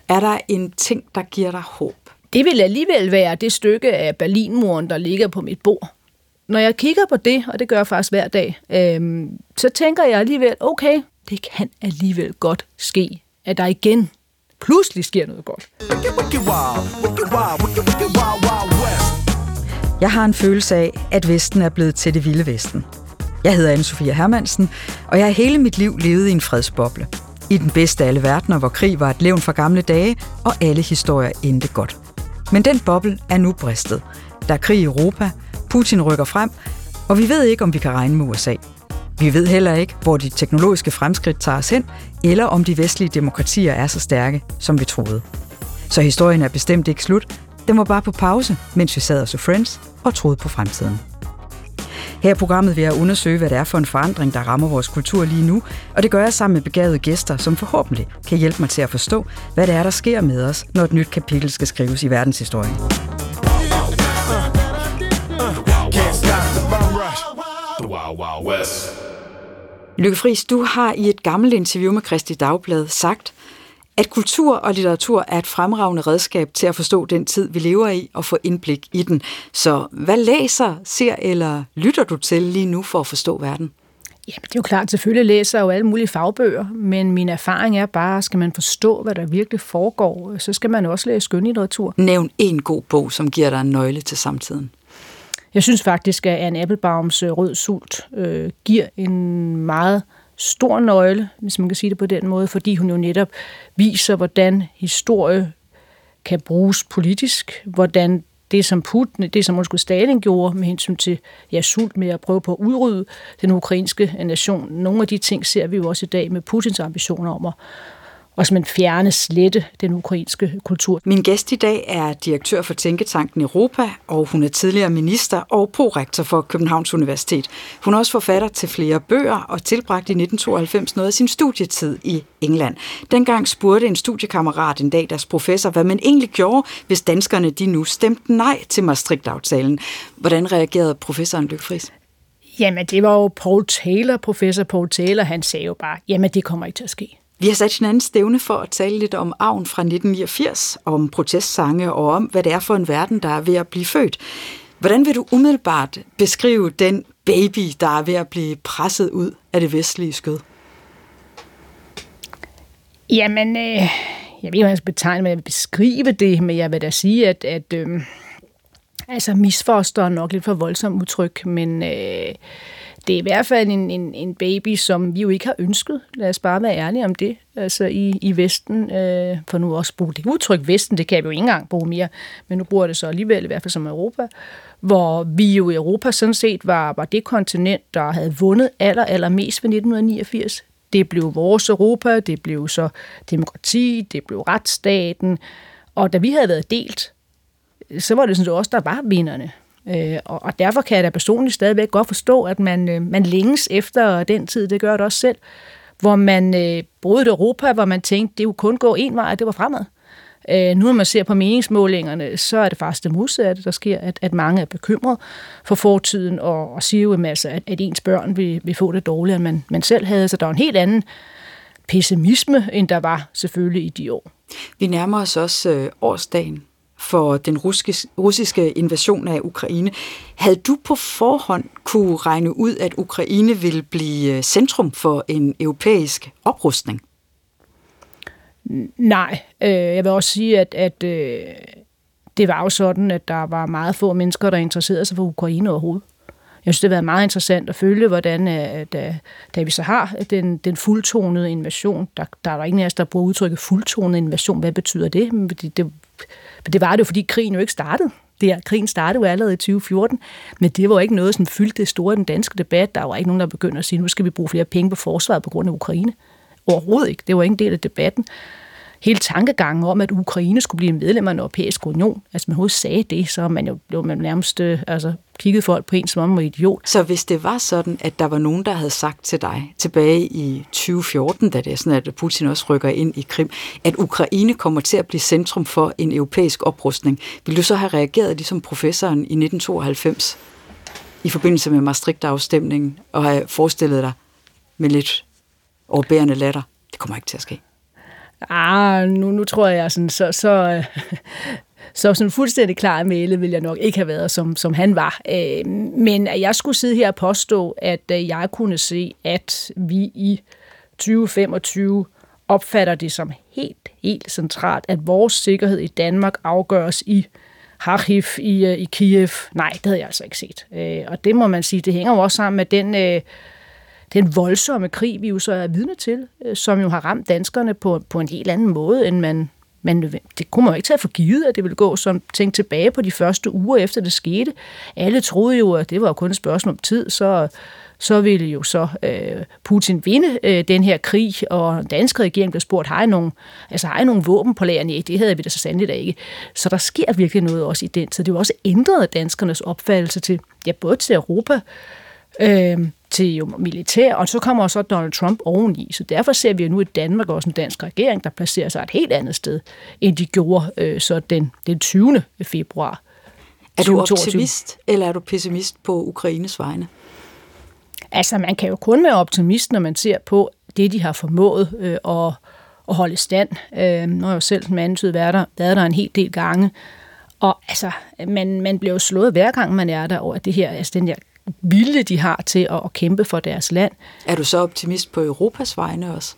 Er der en ting, der giver dig håb? Det vil alligevel være det stykke af Berlinmuren, der ligger på mit bord. Når jeg kigger på det, og det gør jeg faktisk hver dag, så tænker jeg alligevel, okay, det kan alligevel godt ske, at der igen pludselig sker noget godt. Jeg har en følelse af, at Vesten er blevet til det vilde Vesten. Jeg hedder Anne-Sophie Hermansen, og jeg har hele mit liv levet i en fredsboble. I den bedste af alle verdener, hvor krig var et levn fra gamle dage, og alle historier endte godt. Men den boble er nu bristet. Der er krig i Europa, Putin rykker frem, og vi ved ikke, om vi kan regne med USA. Vi ved heller ikke, hvor de teknologiske fremskridt tager os hen, eller om de vestlige demokratier er så stærke, som vi troede. Så historien er bestemt ikke slut. Den var bare på pause, mens vi sad og så Friends og troede på fremtiden. Her i programmet vil jeg undersøge, hvad det er for en forandring, der rammer vores kultur lige nu, og det gør jeg sammen med begavede gæster, som forhåbentlig kan hjælpe mig til at forstå, hvad det er, der sker med os, når et nyt kapitel skal skrives i verdenshistorien. Lykke Friis, du har i et gammelt interview med Kristeligt Dagblad sagt, at kultur og litteratur er et fremragende redskab til at forstå den tid, vi lever i, og få indblik i den. Så hvad læser, ser eller lytter du til lige nu for at forstå verden? Jamen, det er jo klart, selvfølgelig læser jeg jo alle mulige fagbøger, men min erfaring er bare, skal man forstå, hvad der virkelig foregår, så skal man også læse skønlitteratur. Nævn en god bog, som giver dig en nøgle til samtiden. Jeg synes faktisk, at Anne Applebaums Rød Sult giver en meget stor nøgle, hvis man kan sige det på den måde, fordi hun jo netop viser, hvordan historie kan bruges politisk, hvordan det som Stalin gjorde med hensyn til sult med at prøve på at udrydde den ukrainske nation. Nogle af de ting ser vi jo også i dag med Putins ambitioner om at simpelthen fjerne, slette den ukrainske kultur. Min gæst i dag er direktør for Tænketanken Europa, og hun er tidligere minister og prorektor for Københavns Universitet. Hun er også forfatter til flere bøger og tilbragte i 1992 noget af sin studietid i England. Dengang spurgte en studiekammerat en dag deres professor, hvad man egentlig gjorde, hvis danskerne de nu stemte nej til Maastricht-aftalen. Hvordan reagerede professoren Lykke Friis? Jamen, det var jo professor Paul Taylor, han sagde jo bare, jamen det kommer ikke til at ske. Vi har sat hinanden stævne for at tale lidt om arven fra 1989, om protestsange og om, hvad det er for en verden, der er ved at blive født. Hvordan vil du umiddelbart beskrive den baby, der er ved at blive presset ud af det vestlige skød? Jamen, jeg ved ikke, om jeg skal betegne, men jeg vil beskrive det, men jeg vil da sige, at misfoster er nok lidt for voldsomt udtryk, men det er i hvert fald en baby, som vi jo ikke har ønsket. Lad os bare være ærlige om det. Altså i Vesten, for nu også bruge det udtryk Vesten, det kan vi jo ikke engang bruge mere, men nu bruger det så alligevel, i hvert fald som Europa, hvor vi jo i Europa sådan set var det kontinent, der havde vundet allermest ved 1989. Det blev vores Europa, det blev så demokrati, det blev retsstaten, og da vi havde været delt, så var det sådan set også, der var vinderne. Og derfor kan jeg da personligt stadigvæk godt forstå, at man længes efter den tid, det gør det også selv, hvor man boede i Europa, hvor man tænkte, det jo kun gå en vej, og det var fremad. Nu når man ser på meningsmålingerne, så er det faktisk det modsatte, der sker, at mange er bekymret for fortiden, og siger jo at ens børn vil få det dårligere, end man selv havde. Så der er en helt anden pessimisme, end der var selvfølgelig i de år. Vi nærmer os også årsdagen for den russiske invasion af Ukraine. Havde du på forhånd kunne regne ud, at Ukraine ville blive centrum for en europæisk oprustning? Nej, jeg vil også sige, at det var jo sådan, at der var meget få mennesker, der interesserede sig for Ukraine overhovedet. Jeg synes, det har været meget interessant at følge, hvordan da vi så har den fuldtonede invasion, der er ingen af os, der bruger udtrykket fuldtonet invasion. Hvad betyder det? Det var det jo, fordi krigen jo ikke startede. Krigen startede jo allerede i 2014, men det var ikke noget, som fyldte det store den danske debat. Der var ikke nogen, der begyndte at sige, nu skal vi bruge flere penge på forsvaret på grund af Ukraine. Overhovedet ikke. Det var ikke en del af debatten. Hele tankegangen om, at Ukraine skulle blive medlem af den europæiske union, altså man overhovedet sagde det, så blev man nærmest kiggede folk på en, som om man var idiot. Så hvis det var sådan, at der var nogen, der havde sagt til dig tilbage i 2014, da det er sådan, at Putin også rykker ind i Krim, at Ukraine kommer til at blive centrum for en europæisk oprustning, ville du så have reageret ligesom professoren i 1992 i forbindelse med Maastricht-afstemningen og have forestillet dig med lidt overbærende latter? Det kommer ikke til at ske. Nu tror jeg sådan, så sådan fuldstændig klar i mailet ville jeg nok ikke have været, som han var. Men at jeg skulle sidde her og påstå, at jeg kunne se, at vi i 2025 opfatter det som helt centralt, at vores sikkerhed i Danmark afgøres i Kharkiv, i Kiev. Nej, det havde jeg altså ikke set. Og det må man sige, det hænger jo også sammen med den voldsomme krig, vi jo så er vidne til, som jo har ramt danskerne på en helt anden måde, end man det kunne man jo ikke tage for givet, at det ville gå, som tænkte tilbage på de første uger efter det skete. Alle troede jo, at det var kun et spørgsmål om tid, så ville jo Putin vinde den her krig, og den danske regering blev spurgt, har I nogle våben på lager? Nej, det havde vi da så sandelig da ikke. Så der sker virkelig noget også i den. Så det er jo også ændret danskernes opfattelse til, ja, både til Europa, til jo militær, og så kommer også Donald Trump oveni. Så derfor ser vi jo nu i Danmark også en dansk regering, der placerer sig et helt andet sted, end de gjorde så den 20. februar. Er du optimist, eller er du pessimist på Ukraines vegne? Altså, man kan jo kun være optimist, når man ser på det, de har formået at holde stand. Nu har jeg jo selv som antydet været der en hel del gange, og altså, man bliver jo slået hver gang, man er der over det her, altså den her vilje, de har til at kæmpe for deres land. Er du så optimist på Europas vegne også?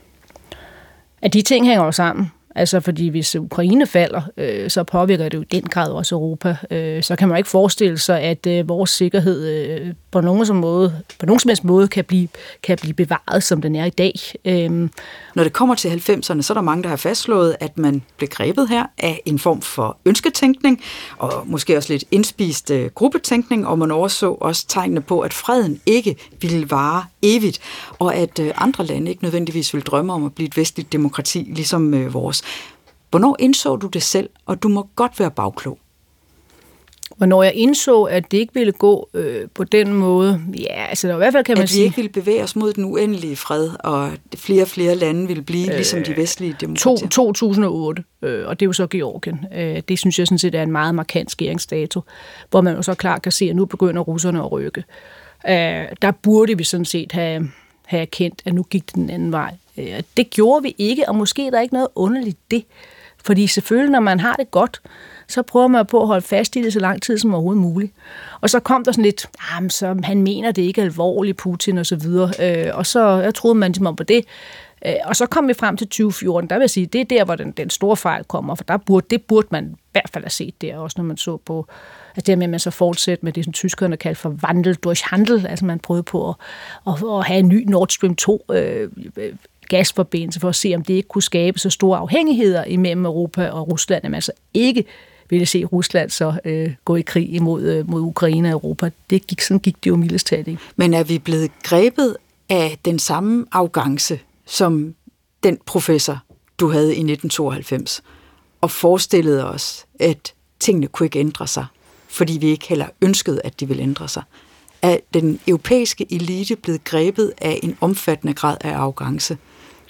At de ting hænger jo sammen. Altså, fordi hvis Ukraine falder, så påvirker det jo i den grad også Europa. Så kan man ikke forestille sig, at vores sikkerhed på nogen som helst måde kan blive bevaret, som den er i dag. Når det kommer til 90'erne, så er der mange, der har fastslået, at man blev grebet her af en form for ønsketænkning, og måske også lidt indspist gruppetænkning, og man overså også tegnene på, at freden ikke ville vare evigt, og at andre lande ikke nødvendigvis ville drømme om at blive et vestligt demokrati, ligesom vores. Hvornår indså du det selv, og du må godt være bagklog? Hvornår jeg indså, at det ikke ville gå på den måde, ja, altså i hvert fald kan man sige... At vi ikke ville bevæge os mod den uendelige fred, og flere og flere lande ville blive ligesom de vestlige demokratier. 2008, og det er jo så Georgien. Det synes jeg sådan set er en meget markant skæringsdato, hvor man jo så klart kan se, at nu begynder russerne at rykke. Der burde vi sådan set have erkendt, at nu gik det den anden vej. Det gjorde vi ikke, og måske er der ikke noget underligt det. Fordi selvfølgelig, når man har det godt, så prøver man på at holde fast i det så lang tid som overhovedet muligt. Og så kom der sådan lidt, så han mener det ikke alvorligt, Putin og så videre. Og så jeg troede man ligesom på det. Og så kom vi frem til 2014, der vil jeg sige, det er der, hvor den store fejl kommer, for det burde man i hvert fald have set der, også når man så på, at det med, at man så fortsætter med det, som tyskerne kaldte for Wandel durch Handel, altså man prøvede på at have en ny Nord Stream 2 gasforbindelse for at se, om det ikke kunne skabe så store afhængigheder imellem Europa og Rusland, at man så ikke ville se Rusland så gå i krig imod Ukraine og Europa. Sådan gik det jo mildest talt ikke. Men er vi blevet grebet af den samme arrogance, som den professor, du havde i 1992, og forestillede os, at tingene kunne ikke ændre sig, fordi vi ikke heller ønskede, at de ville ændre sig? Er den europæiske elite blevet grebet af en omfattende grad af arrogance?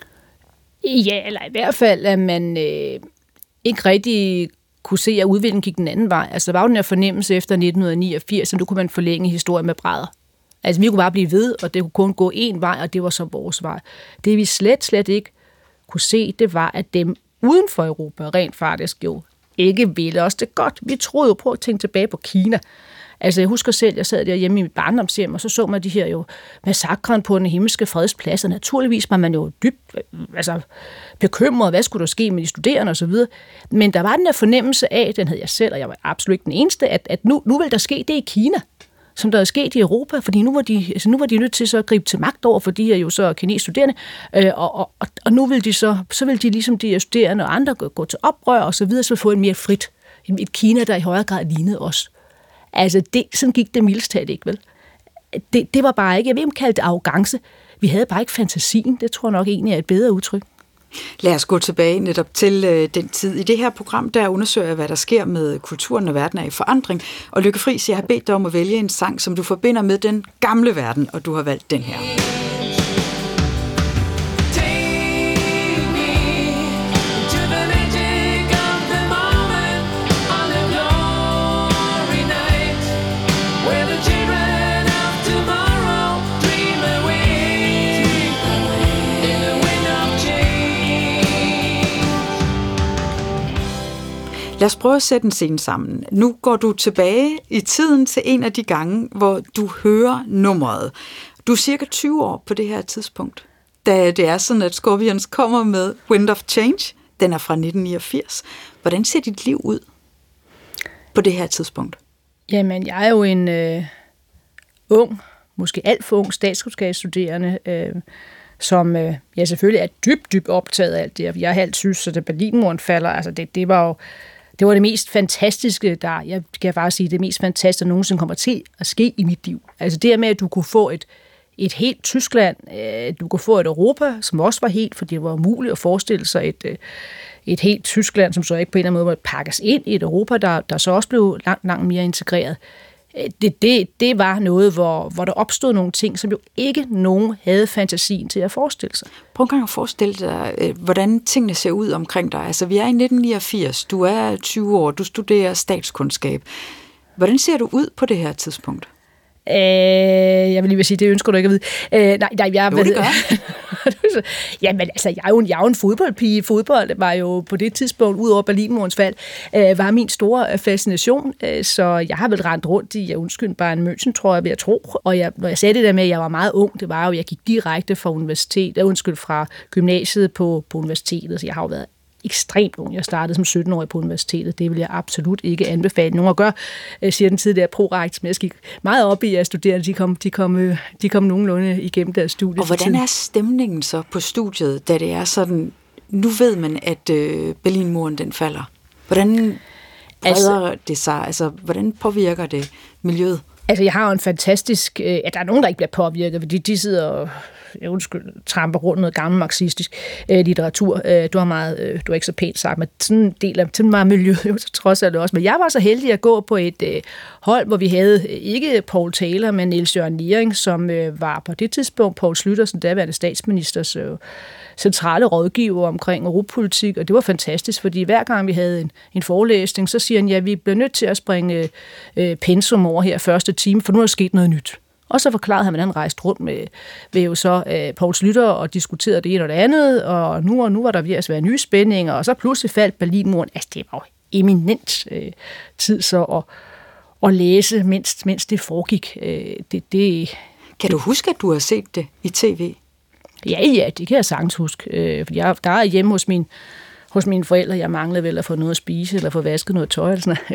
Ja, eller i hvert fald, at man ikke rigtig kunne se, at udviklingen gik den anden vej. Altså, der var jo den her fornemmelse efter 1989, så nu kunne man forlænge historien med brædder. Altså, vi kunne bare blive ved, og det kunne kun gå én vej, og det var så vores vej. Det vi slet ikke kunne se, det var, at dem uden for Europa rent faktisk jo ikke ville os det godt. Vi troede jo på at tænke tilbage på Kina. Altså, jeg husker selv, jeg sad der hjemme i mit barndomshjem, og så man de her jo massakren på den himmelske fredsplads, og naturligvis var man jo dybt bekymret, hvad skulle der ske med de studerende osv. Men der var den der fornemmelse af, den havde jeg selv, og jeg var absolut ikke den eneste, at nu ville der ske det i Kina, som der er sket i Europa, fordi nu var de nødt til så at gribe til magt over, for de her jo så kinesiske studerende, og nu vil de så vil de ligesom de studerende og andre gå til oprør og så videre, så få en mere frit, et Kina, der i højere grad lignede os. Altså, sådan gik det mildest talt ikke, vel? Det var bare ikke, jeg ved ikke, kalde det arrogance. Vi havde bare ikke fantasien. Det tror jeg nok egentlig er et bedre udtryk. Lad os gå tilbage netop til den tid. I det her program, der undersøger jeg, hvad der sker med kulturen, når verden er i forandring. Og Lykke Friis, jeg har bedt dig om at vælge en sang, som du forbinder med den gamle verden, og du har valgt den her. Lad os prøve at sætte en scene sammen. Nu går du tilbage i tiden til en af de gange, hvor du hører nummeret. Du er cirka 20 år på det her tidspunkt, da det er sådan, at Scorpions kommer med Wind of Change. Den er fra 1989. Hvordan ser dit liv ud på det her tidspunkt? Jamen, jeg er jo en ung, måske alt for ung statskundskabsstuderende, som jeg selvfølgelig er dybt optaget af alt det. Jeg er halvt synes, så da Berlinmuren falder, altså det var det mest fantastiske, jeg kan bare sige, det mest fantastiske, der nogensinde kommer til at ske i mit liv. Altså det med, at du kunne få et helt Tyskland, du kunne få et Europa, som også var helt, fordi det var umuligt at forestille sig et helt Tyskland, som så ikke på en eller anden måde måtte pakkes ind i et Europa, der så også blev langt mere integreret. Det var noget, hvor der opstod nogle ting, som jo ikke nogen havde fantasien til at forestille sig. Prøv en gang at forestille dig, hvordan tingene ser ud omkring dig. Altså, vi er i 1989, du er 20 år, du studerer statskundskab. Hvordan ser du ud på det her tidspunkt? Jeg vil lige sige, det ønsker du ikke at vide. Nej, jeg jo, det gør. Jamen, altså, jeg er jo en fodboldpige. Fodbold var jo på det tidspunkt, ud over Berlinmurens fald, var min store fascination. Så jeg har vel rendt rundt i, bare en München, tror jeg, ved at tro. Og når jeg sagde det der med, at jeg var meget ung, det var jo, at jeg gik direkte fra gymnasiet på universitetet. Så jeg har jo været ekstremt ung. Jeg startede som 17-årig på universitetet. Det vil jeg absolut ikke anbefale nogen at gøre, siger den tidligere prorektor, men jeg gik meget op i, at studerende de kom nogenlunde igennem deres studie. Og hvordan er stemningen så på studiet, da det er sådan, nu ved man, at Berlinmuren den falder? Hvordan breder det sig? Altså, hvordan påvirker det miljøet? Altså, jeg har jo en fantastisk... der er nogen, der ikke bliver påvirket, fordi de sidder og tramper rundt noget gammel marxistisk litteratur. Du har ikke så pænt sagt, men sådan en del af sådan meget miljøet jo så trods alt også. Men jeg var så heldig at gå på et hold, hvor vi havde ikke Poul Taylor, men Niels Jørgen Liering, som var på det tidspunkt Poul Schlüter, som daværende statsministers centrale rådgiver omkring europapolitik, og det var fantastisk, fordi hver gang vi havde en forelæsning, så siger han, ja, vi bliver nødt til at springe pensum over her første time, for nu er der sket noget nyt. Og så forklarede han, hvordan han rejste rundt med jo så Poul Schlüter og diskuterede det ene og det andet, og nu var der ved at være nye spændinger, og så pludselig faldt Berlinmuren. Altså, det var jo eminent tid så at læse, mens det foregik. Kan du huske, at du har set det i tv? Ja, det kan jeg sagtens huske. For der er hjemme hos mine forældre, jeg manglede vel at få noget at spise, eller få vasket noget tøj, eller sådan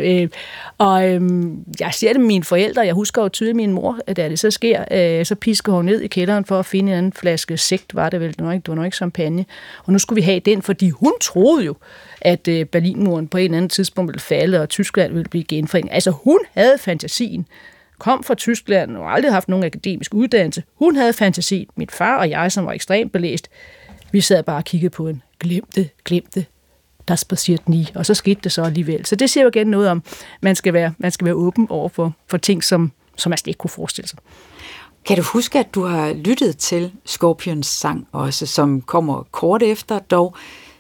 noget. Jeg ser det med mine forældre, jeg husker jo tydeligt min mor, da det så sker, så pisker hun ned i kælderen for at finde en anden flaske sekt, var det vel, det var nok ikke champagne. Og nu skulle vi have den, fordi hun troede jo, at Berlinmuren på en eller anden tidspunkt ville falde, og Tyskland ville blive genforenet. Altså hun havde fantasien, kom fra Tyskland og aldrig haft nogen akademisk uddannelse. Hun havde fantasien. Min far og jeg, som var ekstremt belæst, vi sad bare og kiggede på en glemte, das passiert nie, og så skete det så alligevel. Så det siger jo igen noget om, man skal være åben over for ting, som man slet ikke kunne forestille sig. Kan du huske, at du har lyttet til Scorpions sang også, som kommer kort efter dog,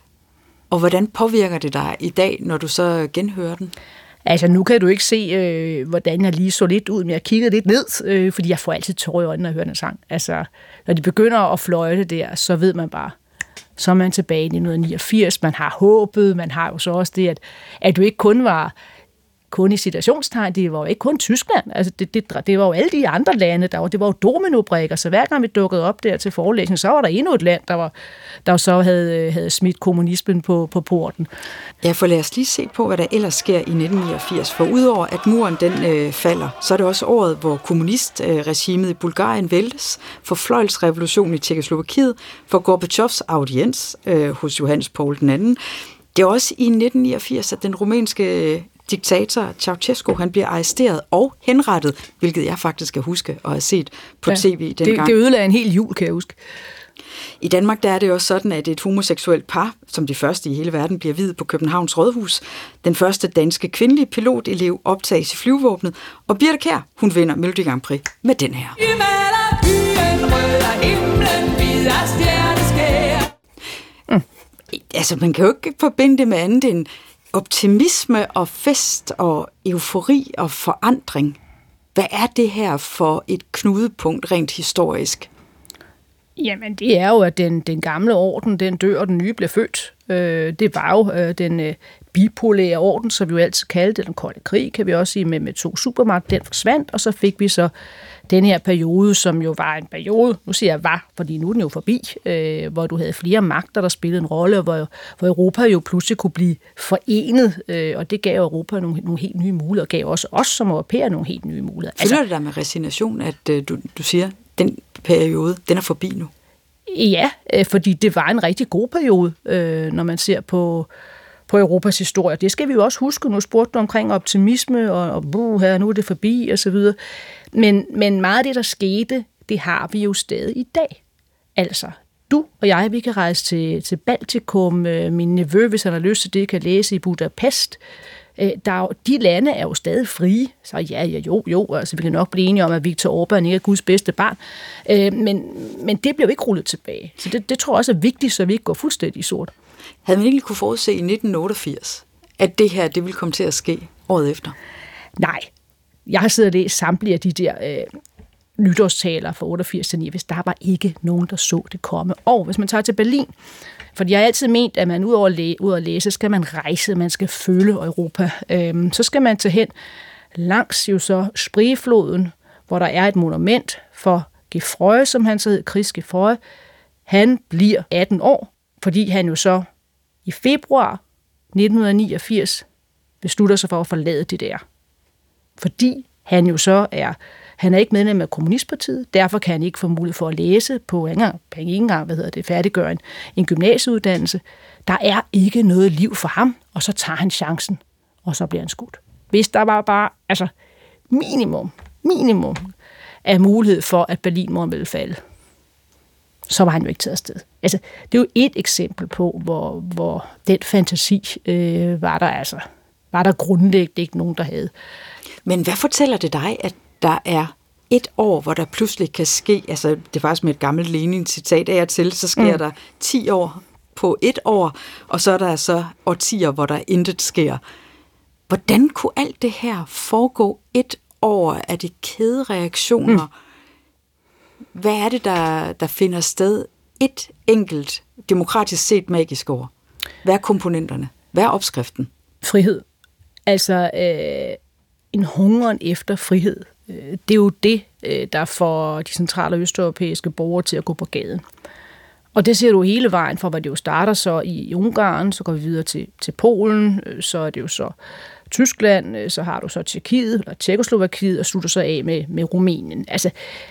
og hvordan påvirker det dig i dag, når du så genhører den? Altså, nu kan du ikke se, hvordan jeg lige så lidt ud, men jeg kiggede lidt ned, fordi jeg får altid tårer i øjnene, når jeg hører den sang. Altså, når de begynder at fløjte der, så ved man bare, så er man tilbage i 1989, man har håbet, man har jo så også det, at du ikke kun i citationstegn, det var jo ikke kun Tyskland, altså det var jo alle de andre lande, det var jo dominobrikker, så hver gang vi dukkede op der til forelæsning, så var der endnu et land, der så havde smidt kommunismen på porten. Ja, for lad os lige se på, hvad der ellers sker i 1989, for udover at muren den falder, så er det også året, hvor kommunistregimet i Bulgarien væltes, for fløjelsrevolutionen i Tjekkoslovakiet, for Gorbachevs audiens hos Johannes Paul II. Det er også i 1989, at den rumænske diktator Ceausescu, han bliver arresteret og henrettet, hvilket jeg faktisk kan huske og have set på tv dengang. Det ødelagde en hel jul, kan jeg huske. I Danmark der er det også sådan, at et homoseksuelt par, som de første i hele verden, bliver viet på Københavns Rådhus. Den første danske kvindelige pilotelev optages i flyvevåbnet, og Birthe Kjær, hun vinder Melodi Grand Prix med den her. Altså, man kan jo ikke forbinde det med andet end optimisme og fest og eufori og forandring. Hvad er det her for et knudepunkt rent historisk? Jamen, det er jo, at den gamle orden, den dør, og den nye bliver født. Det var jo den bipolære orden, som vi jo altid kaldte den kolde krig, kan vi også sige, med to supermagter. Den forsvandt, og så fik vi så den her periode, som jo var en periode, nu siger jeg var, fordi nu er den jo forbi, hvor du havde flere magter, der spillede en rolle, og hvor Europa jo pludselig kunne blive forenet, og det gav Europa nogle helt nye muligheder, og gav også os som europæere nogle helt nye muligheder. Føler det dig med resignation, at du siger, at den periode, den er forbi nu? Ja, fordi det var en rigtig god periode, når man ser på Europas historie. Det skal vi jo også huske. Nu spurgte du omkring optimisme, og her, nu er det forbi, og så videre. Men meget af det, der skete, det har vi jo stadig i dag. Altså, du og jeg, vi kan rejse til Baltikum. Min nevø, hvis han har lyst til det, kan læse i Budapest. De lande er jo stadig frie, så jo, altså vi kan nok blive enige om, at Viktor Orbán ikke er Guds bedste barn, men det bliver jo ikke rullet tilbage. Så det tror jeg også er vigtigt, så vi ikke går fuldstændig sort. Havde man ikke kunne forudse i 1988, at det her, det ville komme til at ske året efter? Nej, jeg har siddet og læst samtlige af de der nytårstaler fra 88 til 89. Der var ikke nogen, der så det komme. Og hvis man tager til Berlin, for jeg har altid ment, at man ud over at læse, skal man rejse, man skal føle Europa. Så skal man tage hen langs jo så Spreefloden, hvor der er et monument for Geoffroy, som han så hed, Chris Geoffroy. Han bliver 18 år, fordi han jo så i februar 1989 beslutter sig for at forlade det der. Fordi han jo så han er ikke medlem af Kommunistpartiet, derfor kan han ikke få mulighed for at læse på ikke engang færdiggøre en gymnasieuddannelse. Der er ikke noget liv for ham, og så tager han chancen, og så bliver han skudt. Hvis der var bare minimum af mulighed for, at Berlinmuren ville falde, så var han jo ikke taget afsted. Altså, det er jo et eksempel på, hvor den fantasi var der grundlæggende ikke nogen, der havde. Men hvad fortæller det dig, at der er et år, hvor der pludselig kan ske, altså det er faktisk med et gammelt Lenin-citat af og til, så sker der 10 år på et år, og så er der så årtier, hvor der intet sker. Hvordan kunne alt det her foregå et år? Er det kædereaktioner? Hvad er det, der finder sted? Et enkelt, demokratisk set magisk år. Hvad er komponenterne? Hvad er opskriften? Frihed. Altså en hungeren efter frihed. Det er jo det, der får de centrale og østeuropæiske borgere til at gå på gaden. Og det ser du hele vejen fra, hvor det jo starter så i Ungarn, så går vi videre til Polen, så er det jo så Tyskland, så har du så Tjekkiet, eller Tjekkoslovakiet, og slutter så af med Rumænien. Altså,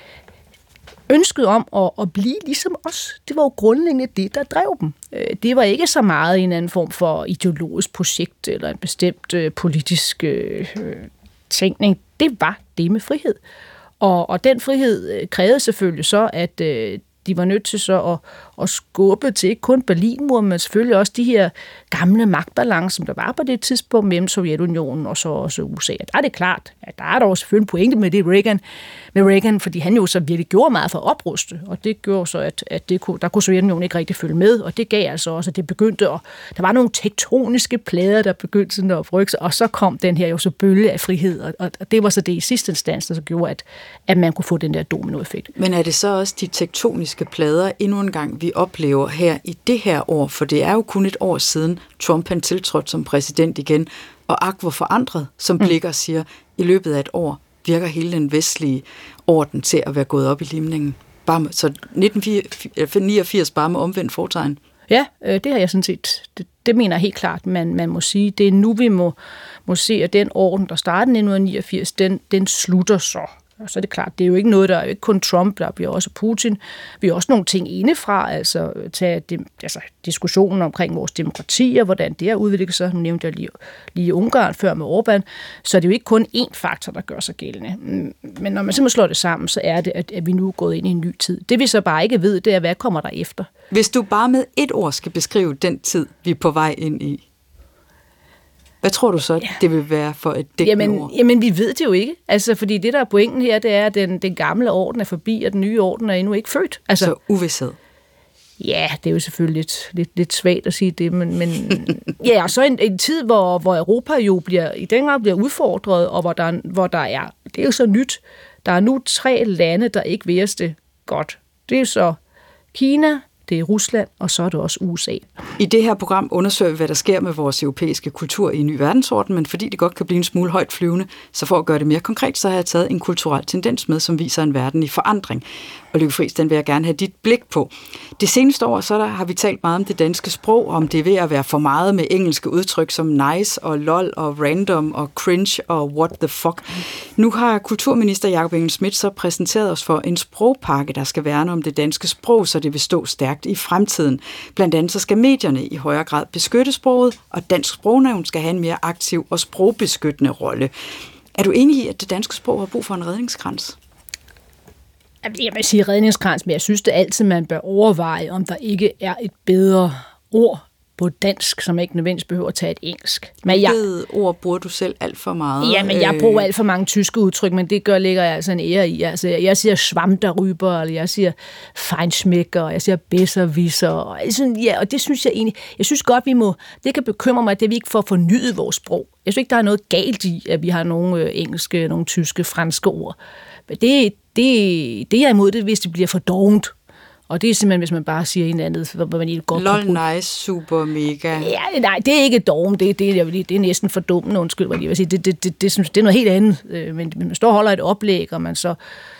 ønsket om at blive ligesom os, det var jo grundlæggende det, der drev dem. Det var ikke så meget en anden form for ideologisk projekt, eller en bestemt politisk tænkning. Det var det med frihed. Og den frihed krævede selvfølgelig så, at de var nødt til så at skubbe til ikke kun Berlinmuren, men selvfølgelig også de her gamle magtbalancer, som der var på det tidspunkt mellem Sovjetunionen og så også USA. Der er det klart, at der er dog selvfølgelig en pointe med det med Reagan, fordi han jo så virkelig gjorde meget for at opruste, og det gjorde så, at der kunne Sovjetunionen ikke rigtig følge med, og det gav altså også, at det begyndte, og der var nogle tektoniske plader, der begyndte sådan at rykke sig, og så kom den her jo så bølge af frihed, og det var så det i sidste instans, der så gjorde, at man kunne få den der dominoeffekt. Men er det så også de tektoniske plader endnu en gang, vi oplever her i det her år, for det er jo kun et år siden Trump han tiltrådte som præsident igen, og hvor forandret, som Blikker siger, i løbet af et år virker hele den vestlige orden til at være gået op i limningen. Så 1989 bare med omvendt fortegn. Ja, det har jeg sådan set, det mener jeg helt klart, man må sige. Det er nu, vi må se, at den orden, der startede i 1989, den slutter så. Og så er det klart, det er jo ikke noget, der er jo ikke kun Trump, der bliver også Putin. Vi har også nogle ting indefra, altså tage diskussionen omkring vores demokrati, og hvordan det har udviklet sig. Nu nævnte jeg lige Ungarn før med Orbán. Så er det jo ikke kun én faktor, der gør sig gældende. Men når man simpelthen slår det sammen, så er det, at vi nu er gået ind i en ny tid. Det vi så bare ikke ved, det er, hvad kommer der efter. Hvis du bare med et ord skal beskrive den tid, vi er på vej ind i, hvad tror du så, det vil være for et dækkende ord? Jamen, vi ved det jo ikke. Altså, fordi det, der er pointen her, det er, at den gamle orden er forbi, og den nye orden er endnu ikke født. Altså, så uvished. Ja, det er jo selvfølgelig lidt svagt at sige det, men ja, og så en tid, hvor Europa jo i den grad bliver udfordret, og hvor der er, det er jo så nyt, der er nu 3 lande, der ikke vidste det godt. Det er så Kina, det er Rusland, og så er det også USA. I det her program undersøger vi, hvad der sker med vores europæiske kultur i en ny verdensorden, men fordi det godt kan blive en smule højt flyvende, så for at gøre det mere konkret, så har jeg taget en kulturel tendens med, som viser en verden i forandring. Og Lykke Friis, den vil jeg gerne have dit blik på. Det seneste år, så har vi talt meget om det danske sprog, om det er ved at være for meget med engelske udtryk som nice og lol og random og cringe og what the fuck. Nu har kulturminister Jakob Engel-Schmidt så præsenteret os for en sprogpakke, der skal værne om det danske sprog, så det vil stå stærkt i fremtiden. Blandt andet så skal medierne i højere grad beskytte sproget, og Dansk Sprognævn skal have en mere aktiv og sprogbeskyttende rolle. Er du enig i, at det danske sprog har brug for en redningskrans? Jeg vil sige redningskrans, men jeg synes det altid, man bør overveje, om der ikke er et bedre ord på dansk, som ikke nødvendigvis behøver at tage et engelsk. Hvilket ord bruger du selv alt for meget? Ja, men jeg bruger alt for mange tyske udtryk, men det lægger jeg altså en ære i. Altså, jeg siger schwammerrüber, eller jeg siger feinschmecker, og jeg siger besserwisser, og det synes jeg egentlig, jeg synes godt, det kan bekymre mig, at vi ikke får fornyet vores sprog. Jeg synes ikke, der er noget galt i, at vi har nogle engelske, nogle tyske, franske ord. Men det er imod det, hvis det bliver for dovent. Og det er simpelthen, hvis man bare siger en anden, hvor man ikke godt lol, nice, super, mega. Ja, nej, det er ikke dovent. Det er næsten for dumt, undskyld, hvad jeg vil sige. Det synes det er noget helt andet. Men man står og holder et oplæg, og man så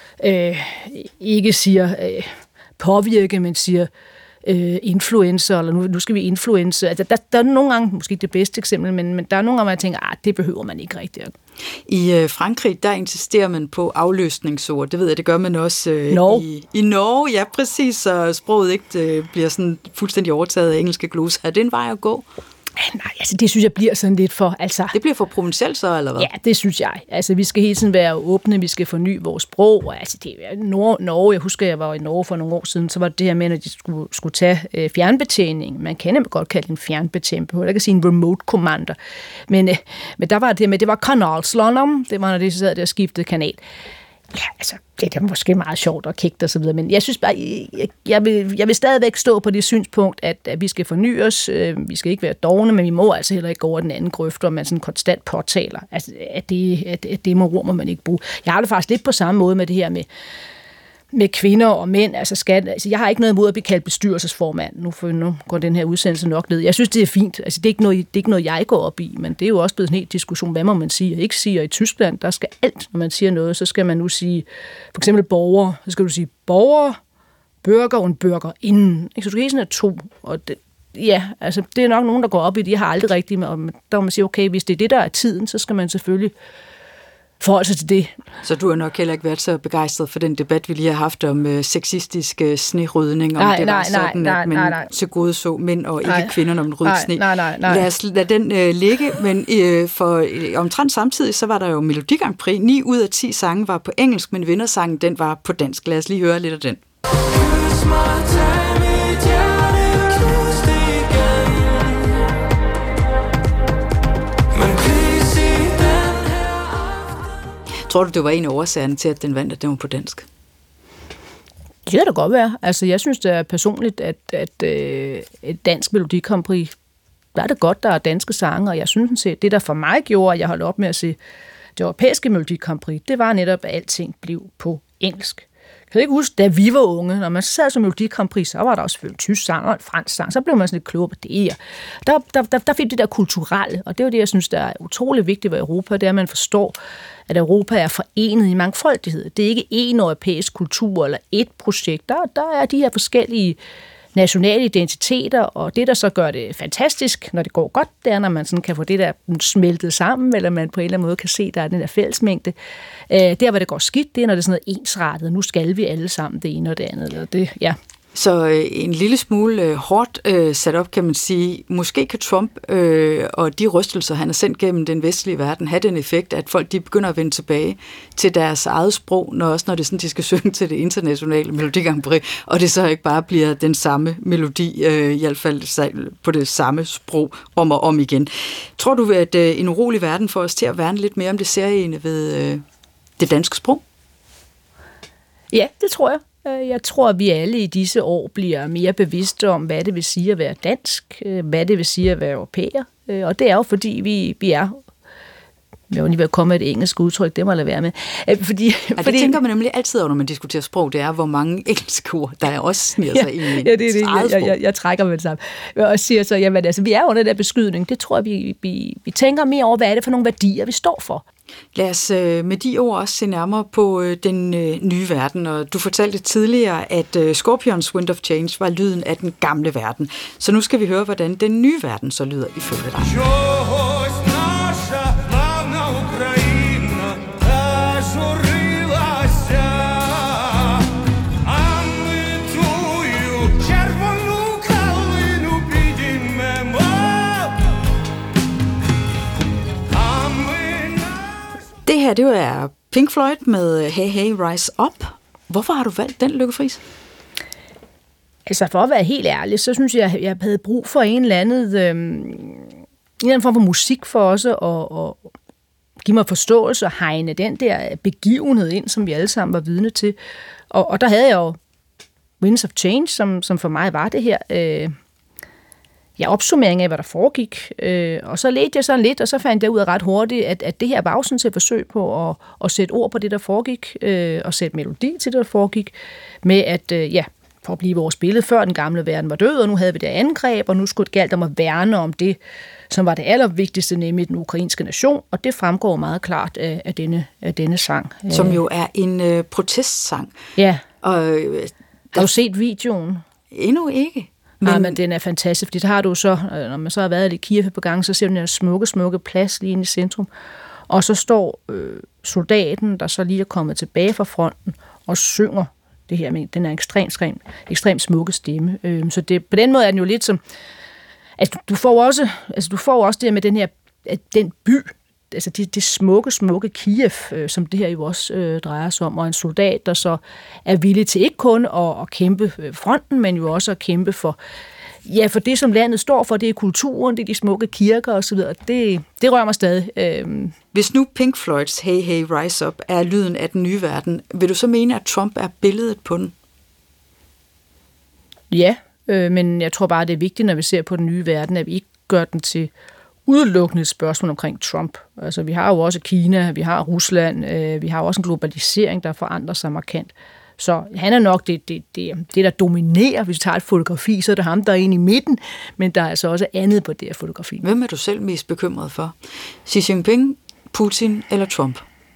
ikke siger påvirke, men siger influencer, eller nu skal vi influence. Altså, der er nogle gange, måske det bedste eksempel, men der er nogle gange, hvor jeg tænker, det behøver man ikke rigtigt. I Frankrig, der insisterer man på afløsningsord. Det ved jeg, det gør man også i Norge. Ja, præcis, så sproget ikke bliver sådan fuldstændig overtaget af engelske gloser. Er det en vej at gå? Nej, altså det synes jeg bliver sådan lidt for... Altså, det bliver for provincielt så, eller hvad? Ja, det synes jeg. Altså vi skal hele tiden være åbne, vi skal forny vores sprog. Og, altså det er Norge, jeg husker, jeg var i Norge for nogle år siden, så var det her med, at de skulle tage fjernbetjening. Man kan godt kalde det en fjernbetjening, jeg kan sige en remote commander. Men der var det med, det var kanalslalom, det var, når de sad der og skiftede kanal. Ja, altså, det er måske meget sjovt og kægt og så videre, men jeg synes bare, jeg vil stadigvæk stå på det synspunkt, at vi skal forny os, vi skal ikke være dovne, men vi må altså heller ikke gå over den anden grøft, hvor man sådan konstant påtaler, altså, at det må man ikke bruge. Jeg har det faktisk lidt på samme måde med det her med kvinder og mænd. Altså jeg har ikke noget imod at blive kaldt bestyrelsesformand. Nu går den her udsendelse nok ned. Jeg synes, det er fint. Altså, det er ikke noget, jeg går op i, men det er jo også blevet en helt diskussion, hvad må man sige og ikke sige. Og i Tyskland, der skal alt, når man siger noget, så skal man nu sige, for eksempel borger, så skal du sige borger, bürger og en bürger inden. Så du skal ikke sådan to. Og det, ja, altså det er nok nogen, der går op i det. Jeg har aldrig rigtigt med, og der må man sige, okay, hvis det er det, der er tiden, så skal man selvfølgelig forhold sig til det. Så du har nok heller ikke været så begejstret for den debat, vi lige har haft om sexistisk snerydning, om det var sådan, at man tilgodeså mænd og ikke kvinder, når man rydde sne. Nej. Lad os lade den ligge, men for omtrent samtidig, så var der jo Melodi Grand Prix. 9 ud af 10 sange var på engelsk, men vindersangen, den var på dansk. Lad os lige høre lidt af den. Tror du, det var en af årsagerne til, at den vandt, at den var på dansk? Det kan da godt være. Altså, jeg synes det er personligt, at et dansk Melodi Grand Prix, der er det godt, der er danske sange, og jeg synes, at det, der for mig gjorde, at jeg holdt op med at se det europæiske Melodi Grand Prix, det var netop, at alting blev på engelsk. Kan du ikke huske, da vi var unge, når man sad som Melodi Grand Prix, så var der også selvfølgelig tysk sang og en fransk sang, så blev man sådan lidt klogere på det. Der fik det der kulturelle, og det er jo det, jeg synes, der er utrolig vigtigt ved Europa, det er, at man forstår, at Europa er forenet i mangfoldighed. Det er ikke én europæisk kultur eller ét projekt. Der er de her forskellige nationale identiteter, og det, der så gør det fantastisk, når det går godt, det er, når man sådan kan få det der smeltet sammen, eller man på en eller anden måde kan se, der er den der fællesmængde. Der, hvor det går skidt, det er, når det er sådan noget ensrettet. Nu skal vi alle sammen det ene og det andet. Eller det, ja. Så en lille smule hårdt sat op, kan man sige. Måske kan Trump og de rystelser, han har sendt gennem den vestlige verden, have den effekt, at folk de begynder at vende tilbage til deres eget sprog, når det er sådan, de skal synge til det internationale Melodi Grand Prix, og det så ikke bare bliver den samme melodi, i hvert fald på det samme sprog, om og om igen. Tror du, at en urolig verden får os til at værne lidt mere om det særegne ved det danske sprog? Ja, det tror jeg. Jeg tror, at vi alle i disse år bliver mere bevidste om, hvad det vil sige at være dansk, hvad det vil sige at være europæer. Og det er jo, fordi Jeg var lige ved at komme med et engelsk udtryk, det må jeg lade være med. Fordi det tænker man nemlig altid over, når man diskuterer sprog, det er, hvor mange engelske ord, der også sniger sig ind i. Ja, det er det. Jeg trækker med det sammen. Og siger så, jamen altså, vi er under den der beskydning. Det tror jeg, vi tænker mere over, hvad er det for nogle værdier, vi står for. Lad os med de ord også se nærmere på den nye verden. Og du fortalte tidligere, at Scorpions Wind of Change var lyden af den gamle verden. Så nu skal vi høre, hvordan den nye verden så lyder ifølge dig. Det her, det er Pink Floyd med Hey Hey Rise Up. Hvorfor har du valgt den, Lykke Friis? Altså for at være helt ærlig, så synes jeg havde brug for en eller anden form for musik for også at give mig forståelse og hegne den der begivenhed ind, som vi alle sammen var vidne til. Og der havde jeg jo Winds of Change, som for mig var det her opsummering af, hvad der foregik. Og så ledte jeg sådan lidt, og så fandt jeg ud af ret hurtigt, at det her var jo sådan et forsøg på at sætte ord på det, der foregik, og sætte melodi til det, der foregik, med at, for at blive vores billede, før den gamle verden var død, og nu havde vi det angreb, og nu skulle det galt om at værne om det, som var det allervigtigste, nemlig den ukrainske nation, og det fremgår meget klart af denne sang. Som jo er en protestsang. Ja. Og, har du set videoen? Endnu ikke. Men den er fantastisk, fordi der har du så, når man så har været i Kiev på gang, så ser du den her smukke plads lige inde i centrum, og så står soldaten, der så lige er kommet tilbage fra fronten, og synger det her med den er ekstremt smukke stemme. Så det, på den måde er den jo lidt som, altså du får også det med den her, den by, altså det smukke Kiev, som det her jo også drejer sig om, og en soldat, der så er villig til ikke kun at kæmpe fronten, men jo også at kæmpe for det, som landet står for, det er kulturen, det er de smukke kirker osv., det rører mig stadig. Hvis nu Pink Floyds Hey Hey Rise Up er lyden af den nye verden, vil du så mene, at Trump er billedet på den? Ja, men jeg tror bare, det er vigtigt, når vi ser på den nye verden, at vi ikke gør den til udelukkende et spørgsmål omkring Trump. Altså, vi har jo også Kina, vi har Rusland, vi har også en globalisering, der forandrer sig markant. Så han er nok det, der dominerer. Hvis vi tager et fotografi, så er det ham, der er inde i midten, men der er altså også andet på det her fotografi. Hvem er du selv mest bekymret for? Xi Jinping, Putin eller Trump?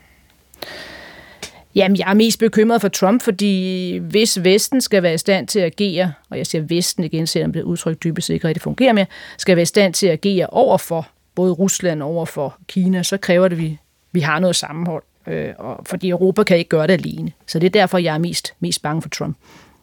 Jamen, jeg er mest bekymret for Trump, fordi hvis Vesten skal være i stand til at agere, og jeg siger Vesten igen, selvom det udtryk dybest ikke rigtig fungerer mere, skal være i stand til at agere overfor både Rusland og overfor Kina, så kræver det, at vi har noget sammenhold. Fordi Europa kan ikke gøre det alene. Så det er derfor, jeg er mest bange for Trump.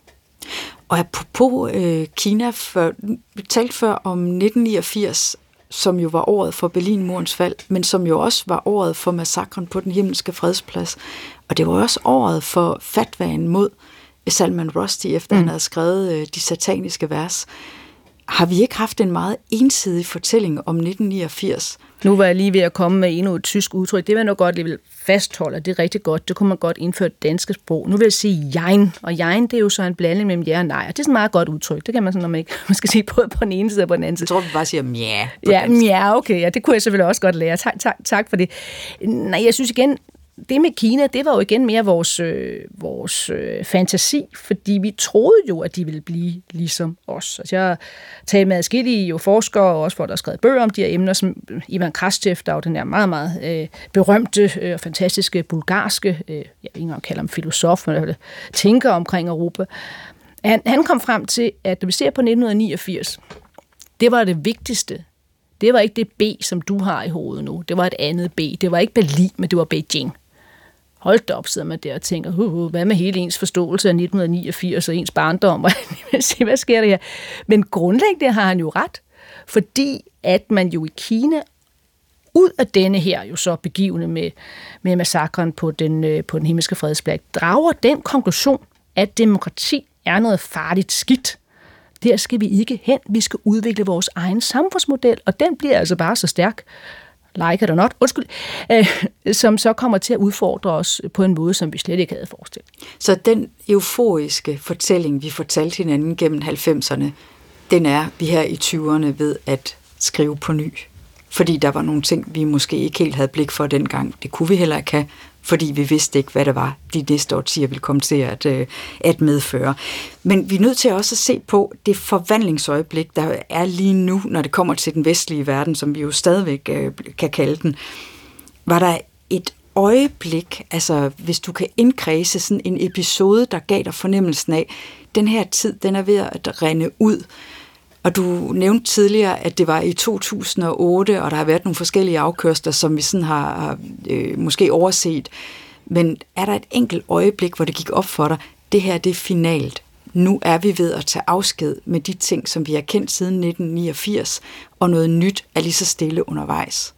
Og apropos Kina, vi talte før om 1989, som jo var året for Berlinmurens fald, men som jo også var året for massakren på den himmelske fredsplads. Og det var også året for fatwaen mod Salman Rushdie, efter han havde skrevet de sataniske vers. Har vi ikke haft en meget ensidig fortælling om 1989? Nu var jeg lige ved at komme med endnu et tysk udtryk. Det vil jeg nok godt lige fastholde, det er rigtig godt. Det kunne man godt indføre et dansk sprog. Nu vil jeg sige jein, og jein, det er jo så en blanding mellem ja og nej. Og det er sådan et meget godt udtryk. Det kan man sådan, når man ikke man skal sige både på den ene side og på den anden side. Jeg tror, vi bare siger mja. Ja, okay. Ja, det kunne jeg selvfølgelig også godt lære. Tak for det. Nej, jeg synes igen, det med Kina, det var jo igen mere vores fantasi, fordi vi troede jo, at de ville blive ligesom os. Altså, jeg har talt med adskillige forskere, og også for der har skrevet bøger om de her emner, som Ivan Krastev, der er jo den her meget, meget berømte og fantastiske bulgarske, jeg vil ikke engang kalde ham filosof, men tænker omkring Europa. Han kom frem til, at når vi ser på 1989, det var det vigtigste. Det var ikke det B, som du har i hovedet nu. Det var et andet B. Det var ikke Berlin, men det var Beijing. Hold da op, sidder man der og tænker, hvad med hele ens forståelse af 1989 og ens barndom? Hvad sker der her? Men grundlæggende har han jo ret, fordi at man jo i Kina, ud af denne her jo så begivende med massakren på den himmelske fredsplads, drager den konklusion, at demokrati er noget farligt skidt. Der skal vi ikke hen. Vi skal udvikle vores egen samfundsmodel, og den bliver altså bare så stærk, like it or not, som så kommer til at udfordre os på en måde, som vi slet ikke havde forestillet. Så den euforiske fortælling, vi fortalte hinanden gennem 90'erne, den er vi her i 20'erne ved at skrive på ny. fordi der var nogle ting, vi måske ikke helt havde blik for dengang. Det kunne vi heller ikke have, fordi vi vidste ikke, hvad det var, de næste årtier ville komme til at medføre. Men vi er nødt til også at se på det forvandlingsøjeblik, der er lige nu, når det kommer til den vestlige verden, som vi jo stadigvæk kan kalde den. Var der et øjeblik, altså hvis du kan indkredse sådan en episode, der gav dig fornemmelsen af, den her tid, den er ved at rinde ud. Og du nævnte tidligere, at det var i 2008, og der har været nogle forskellige afkørsler, som vi sådan har måske overset. Men er der et enkelt øjeblik, hvor det gik op for dig, det her det er finalt. Nu er vi ved at tage afsked med de ting, som vi har kendt siden 1989, og noget nyt er lige så stille undervejs.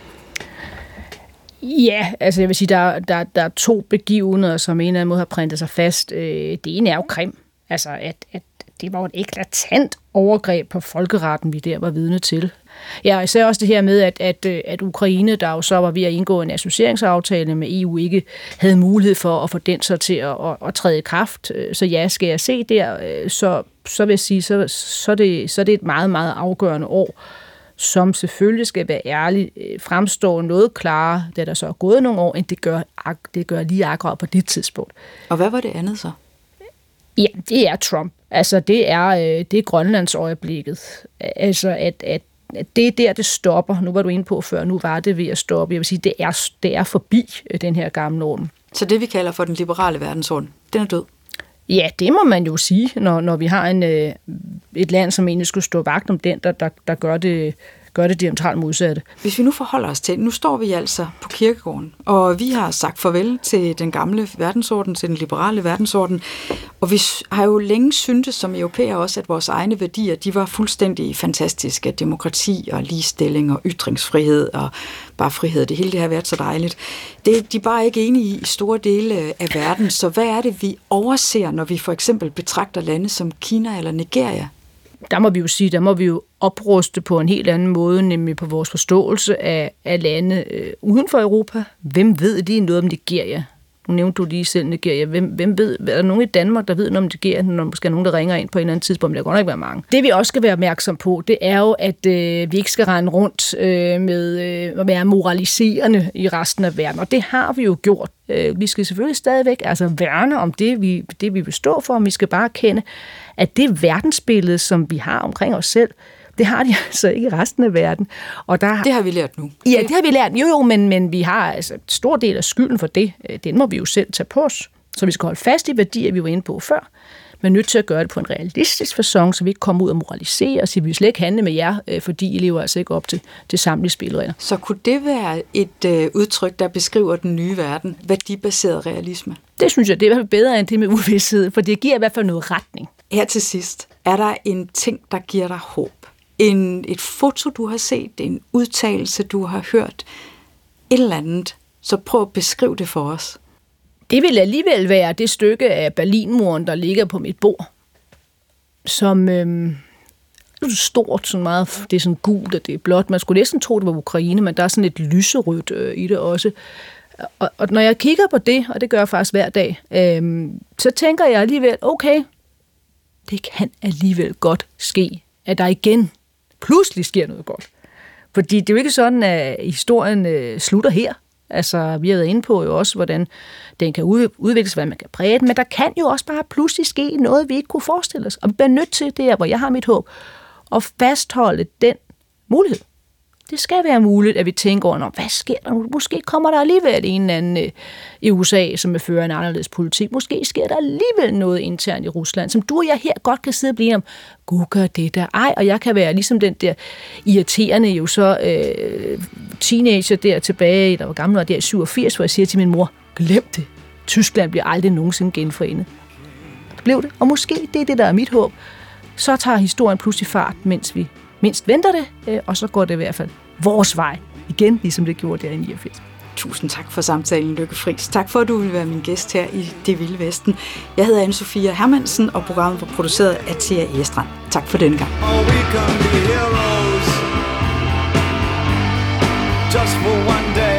Ja, altså jeg vil sige, der er to begivenheder, som en eller anden måde har printet sig fast. Det ene er jo Krim. Altså at det var et eklatant overgreb på folkeretten, vi der var vidne til. Ja, især også det her med, at Ukraine, der jo så var ved at indgå en associeringsaftale med EU, ikke havde mulighed for at få den så til at træde i kraft. Så ja, skal jeg se der, så vil jeg sige, så er det et meget, meget afgørende år, som selvfølgelig skal være ærligt, fremstår noget klarere, da der så er gået nogle år, end det gør lige akkurat på det tidspunkt. Og hvad var det andet så? Ja, det er Trump. Altså, det er Grønlands øjeblikket. Altså, at det er der, det stopper. Nu var du inde på før, nu var det ved at stoppe. Jeg vil sige, det er forbi den her gamle orden. Så det, vi kalder for den liberale verdensorden, den er død? Ja, det må man jo sige, når vi har et land, som egentlig skulle stå vagt om den, der gør det diametralt modsatte. Hvis vi nu forholder os til, nu står vi altså på kirkegården, og vi har sagt farvel til den gamle verdensorden, til den liberale verdensorden, og vi har jo længe syntes som europæer også, at vores egne værdier, de var fuldstændig fantastiske. Demokrati og ligestilling og ytringsfrihed og bare frihed, det hele det har været så dejligt. De er bare ikke enige i store dele af verden, så hvad er det, vi overser, når vi for eksempel betragter lande som Kina eller Nigeria? Der må vi jo sige, der må vi jo opruste på en helt anden måde, nemlig på vores forståelse af lande uden for Europa. Hvem ved lige noget om Nigeria? Nu nævnte du lige selv Nigeria. Hvem ved? Er der nogen i Danmark, der ved noget om Nigeria, når måske er nogen, der ringer ind på en eller anden tidspunkt? Der kan godt ikke være mange. Det vi også skal være opmærksom på, det er jo, at vi ikke skal rende rundt med at være moraliserende i resten af verden. Og det har vi jo gjort. Vi skal selvfølgelig stadigvæk værne om det, vi vil stå for, og vi skal bare kende, at det verdensbillede, som vi har omkring os selv, det har de altså ikke i resten af verden. Og det har vi lært nu. Ja, det har vi lært. Jo, men vi har altså en stor del af skylden for det. Den må vi jo selv tage på os. Så vi skal holde fast i værdier, vi var inde på før. Men nødt til at gøre det på en realistisk facon, så vi ikke kommer ud og moralisere og siger, vi vil slet ikke handle med jer, fordi I lever altså ikke op til samtlige spilleregler. Så kunne det være et udtryk, der beskriver den nye verden, værdibaseret realisme? Det synes jeg, det er i hvert fald bedre end det med uvidshed, for det giver i hvert fald noget retning. Her til sidst, er der en ting, der giver dig håb? Et foto, du har set, en udtalelse, du har hørt, et eller andet, så prøv at beskrive det for os. Det vil alligevel være det stykke af Berlinmuren, der ligger på mit bord, som stort, sådan meget, det er sådan gult, og det er blåt. Man skulle næsten tro, det var Ukraine, men der er sådan et lyserødt i det også. Og når jeg kigger på det, og det gør jeg faktisk hver dag, så tænker jeg alligevel, okay, det kan alligevel godt ske, at der igen pludselig sker noget godt. Fordi det er jo ikke sådan, at historien slutter her. Altså, vi har været inde på jo også, hvordan den kan udvikles, hvordan man kan præge den, men der kan jo også bare pludselig ske noget, vi ikke kunne forestille os. Og vi bliver nødt til, det her, hvor jeg har mit håb, at fastholde den mulighed. Det skal være muligt, at vi tænker over, hvad sker der nu? Måske kommer der alligevel en eller anden i USA, som vil føre en anderledes politik. Måske sker der alligevel noget internt i Rusland, som du og jeg her godt kan sidde og blive om. Gud gør det der. Ej, og jeg kan være ligesom den der irriterende, jo så teenager der tilbage, der var gammel, der i 87, hvor jeg siger til min mor, glem det. Tyskland bliver aldrig nogensinde genforenet. Det blev det, og måske det er det, der er mit håb. Så tager historien pludselig fart, mens vi mindst venter det, og så går det i hvert fald vores vej igen, ligesom det gjorde der i 89. Tusind tak for samtalen, Lykke Friis. Tak for, at du ville være min gæst her i Det Vilde Vesten. Jeg hedder Anne-Sophia Hermansen, og programmet var produceret af Thea Egestrand. Tak for denne gang. Just for one day.